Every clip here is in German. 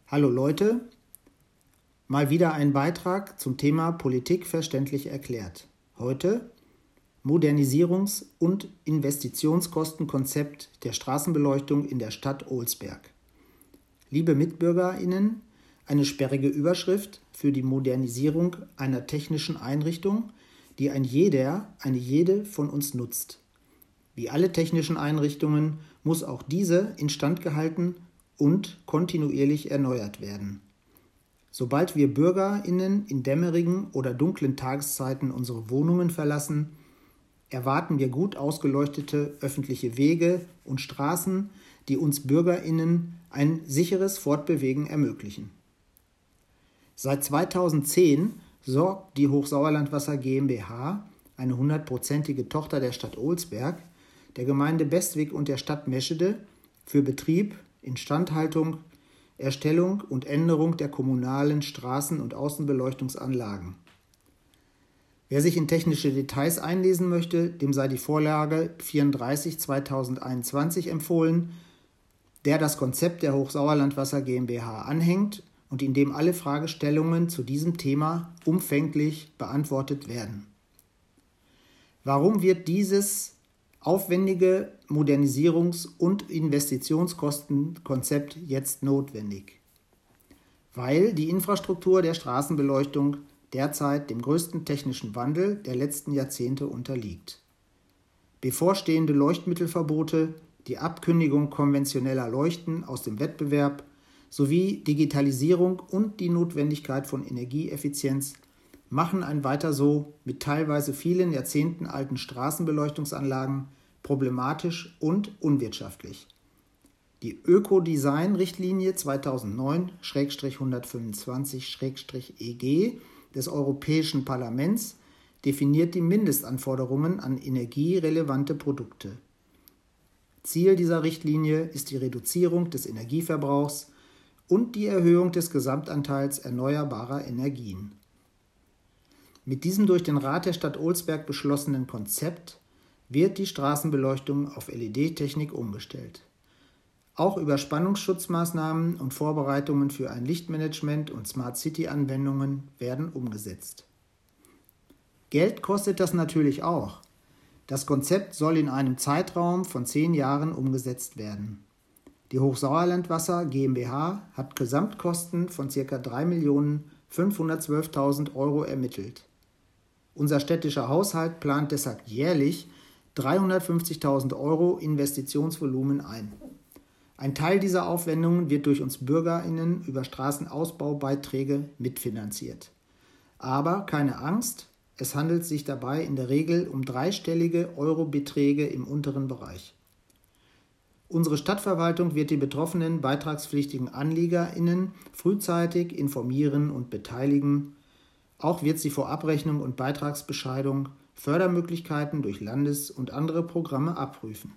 Hallo Leute, mal wieder ein Beitrag zum Thema Politik verständlich erklärt. Heute Modernisierungs- und Investitionskostenkonzept der Straßenbeleuchtung in der Stadt Olsberg. Liebe MitbürgerInnen, eine sperrige Überschrift für die Modernisierung einer technischen Einrichtung, die eine jede von uns nutzt. Wie alle technischen Einrichtungen muss auch diese instand gehalten und kontinuierlich erneuert werden. Sobald wir BürgerInnen in dämmerigen oder dunklen Tageszeiten unsere Wohnungen verlassen, erwarten wir gut ausgeleuchtete öffentliche Wege und Straßen, die uns BürgerInnen ein sicheres Fortbewegen ermöglichen. Seit 2010 sorgt die Hochsauerlandwasser GmbH, eine 100%ige Tochter der Stadt Olsberg, der Gemeinde Bestwig und der Stadt Meschede, für Betrieb, Instandhaltung, Erstellung und Änderung der kommunalen Straßen- und Außenbeleuchtungsanlagen. Wer sich in technische Details einlesen möchte, dem sei die Vorlage 34/2021 empfohlen, der das Konzept der Hochsauerlandwasser GmbH anhängt und in dem alle Fragestellungen zu diesem Thema umfänglich beantwortet werden. Warum wird dieses aufwendige Modernisierungs- und Investitionskostenkonzept jetzt notwendig? Weil die Infrastruktur der Straßenbeleuchtung derzeit dem größten technischen Wandel der letzten Jahrzehnte unterliegt. Bevorstehende Leuchtmittelverbote, die Abkündigung konventioneller Leuchten aus dem Wettbewerb sowie Digitalisierung und die Notwendigkeit von Energieeffizienz machen ein Weiter so mit teilweise vielen Jahrzehnten alten Straßenbeleuchtungsanlagen problematisch und unwirtschaftlich. Die Ökodesign-Richtlinie 2009/125/EG des Europäischen Parlaments definiert die Mindestanforderungen an energierelevante Produkte. Ziel dieser Richtlinie ist die Reduzierung des Energieverbrauchs und die Erhöhung des Gesamtanteils erneuerbarer Energien. Mit diesem durch den Rat der Stadt Olsberg beschlossenen Konzept wird die Straßenbeleuchtung auf LED-Technik umgestellt. Auch Überspannungsschutzmaßnahmen und Vorbereitungen für ein Lichtmanagement und Smart-City-Anwendungen werden umgesetzt. Geld kostet das natürlich auch. Das Konzept soll in einem Zeitraum von 10 Jahren umgesetzt werden. Die Hochsauerlandwasser GmbH hat Gesamtkosten von ca. 3.512.000 € ermittelt. Unser städtischer Haushalt plant deshalb jährlich 350.000 € Investitionsvolumen ein. Ein Teil dieser Aufwendungen wird durch uns BürgerInnen über Straßenausbaubeiträge mitfinanziert. Aber keine Angst, es handelt sich dabei in der Regel um dreistellige Eurobeträge im unteren Bereich. Unsere Stadtverwaltung wird die betroffenen beitragspflichtigen AnliegerInnen frühzeitig informieren und beteiligen. Auch wird sie vor Abrechnung und Beitragsbescheidung Fördermöglichkeiten durch Landes- und andere Programme abprüfen.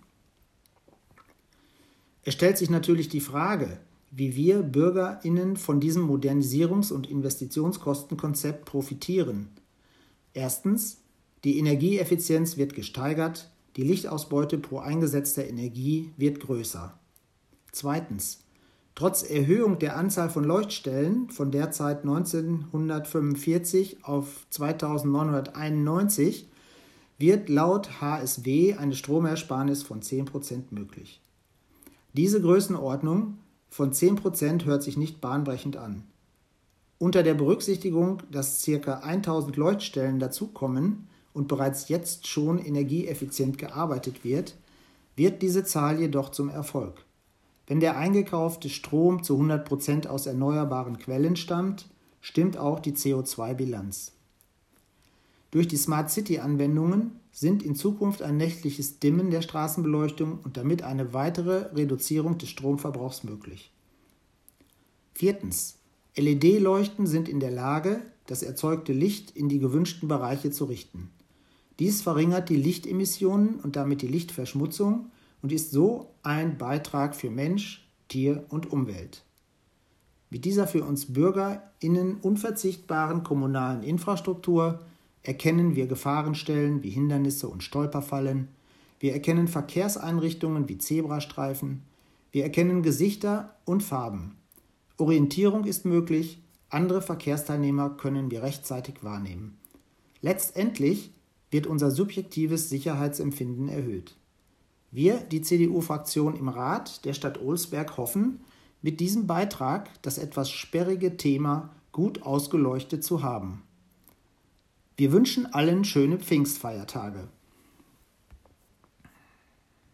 Es stellt sich natürlich die Frage, wie wir BürgerInnen von diesem Modernisierungs- und Investitionskostenkonzept profitieren. Erstens, die Energieeffizienz wird gesteigert, die Lichtausbeute pro eingesetzter Energie wird größer. Zweitens, trotz Erhöhung der Anzahl von Leuchtstellen von derzeit 1945 auf 2991 wird laut HSW eine Stromersparnis von 10% möglich. Diese Größenordnung von 10% hört sich nicht bahnbrechend an. Unter der Berücksichtigung, dass ca. 1000 Leuchtstellen dazukommen und bereits jetzt schon energieeffizient gearbeitet wird, wird diese Zahl jedoch zum Erfolg. Wenn der eingekaufte Strom zu 100% aus erneuerbaren Quellen stammt, stimmt auch die CO2-Bilanz. Durch die Smart-City-Anwendungen sind in Zukunft ein nächtliches Dimmen der Straßenbeleuchtung und damit eine weitere Reduzierung des Stromverbrauchs möglich. Viertens. LED-Leuchten sind in der Lage, das erzeugte Licht in die gewünschten Bereiche zu richten. Dies verringert die Lichtemissionen und damit die Lichtverschmutzung und ist so ein Beitrag für Mensch, Tier und Umwelt. Mit dieser für uns BürgerInnen unverzichtbaren kommunalen Infrastruktur erkennen wir Gefahrenstellen wie Hindernisse und Stolperfallen, wir erkennen Verkehrseinrichtungen wie Zebrastreifen, wir erkennen Gesichter und Farben. Orientierung ist möglich, andere Verkehrsteilnehmer können wir rechtzeitig wahrnehmen. Letztendlich wird unser subjektives Sicherheitsempfinden erhöht. Wir, die CDU-Fraktion im Rat der Stadt Olsberg, hoffen, mit diesem Beitrag das etwas sperrige Thema gut ausgeleuchtet zu haben. Wir wünschen allen schöne Pfingstfeiertage.